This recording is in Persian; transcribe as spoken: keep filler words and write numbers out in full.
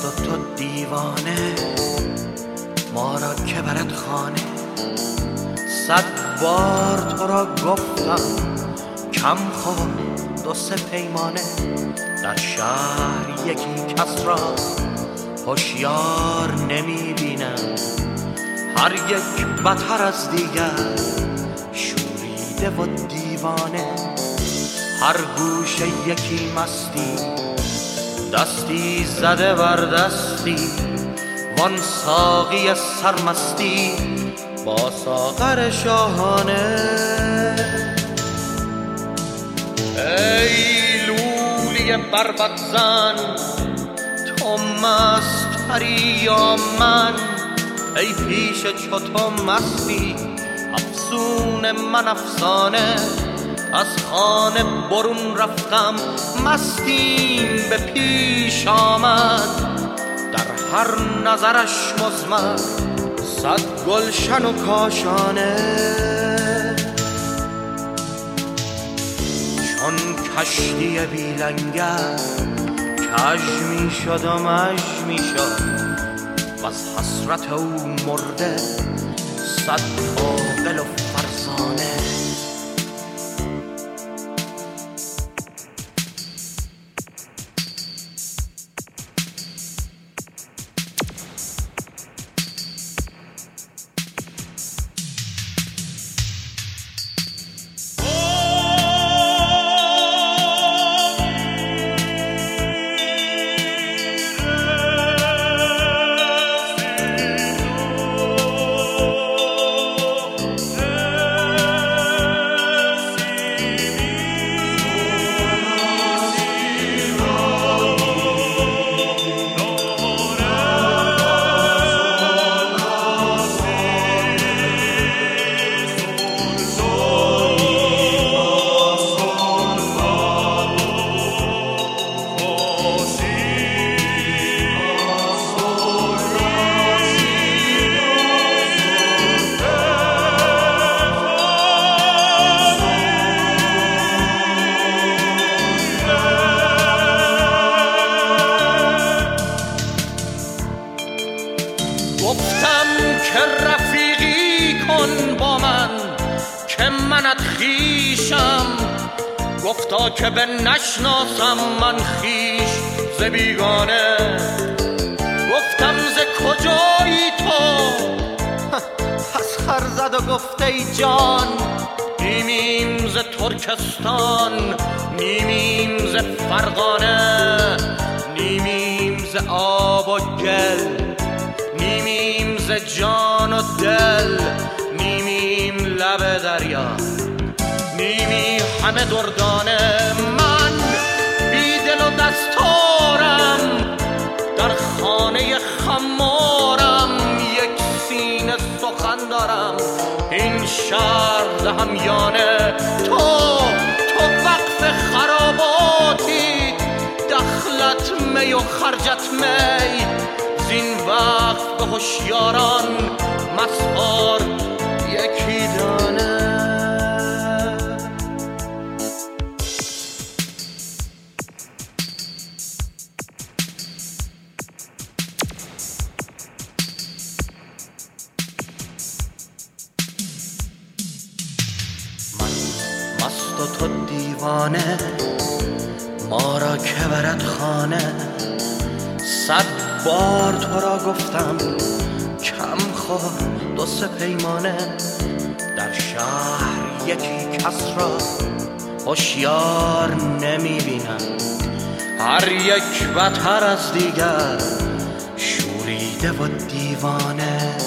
و تو دیوانه، ما را که برد خانه. صد بار تو را گفتم کم خور دو سه پیمانه. در شهر یکی کس را هوشیار نمی بینم، هر یک بتر از دیگر شوریده و دیوانه. هر گوشه یکی مستی، دستی زده بر دستی، وان ساقی سرمستی با ساغر شاهانه. ای لولی بربط زن، تو مستری یا من؟ ای پیش چو تو مستی، افسون من افسانه. از خانه برون رفتم، مستیم به پیش آمد. در هر نظرش مزمر صد گلشن و کاشانه. چون کشتی بیلنگر کج می شد و مژ می شد، و از حسرت او مرده صد عاقل و فرزانه. گفتم که رفیقی کن با من، که منت خیشم. گفتا که به نشناسم من خیش ز بیگانه. گفتم ز کجایی تو؟ پس خر زد و گفت ای جان، نیمیم ز ترکستان، نیمیم ز فرغانه، نیمیم ز آب و گل، نیمیم ز جان و دل، نیمیم لب دریا، نیمی همه دردانه. من بی دل و دستارم در خانه خمارم، یک سینه سخن دارم این شهر همیانه. تو تو وقف خراباتی، دخلت می و خرجت می، زین وقت به هوشیاران مسپار یکی دانه. من مست و تو دیوانه، ما را که برد خانه. صد بار تو را گفتم کم خور دو سه پیمانه. در شهر یکی کس را هوشیار نمی بینم، هر یک بتر از دیگر شوریده و دیوانه.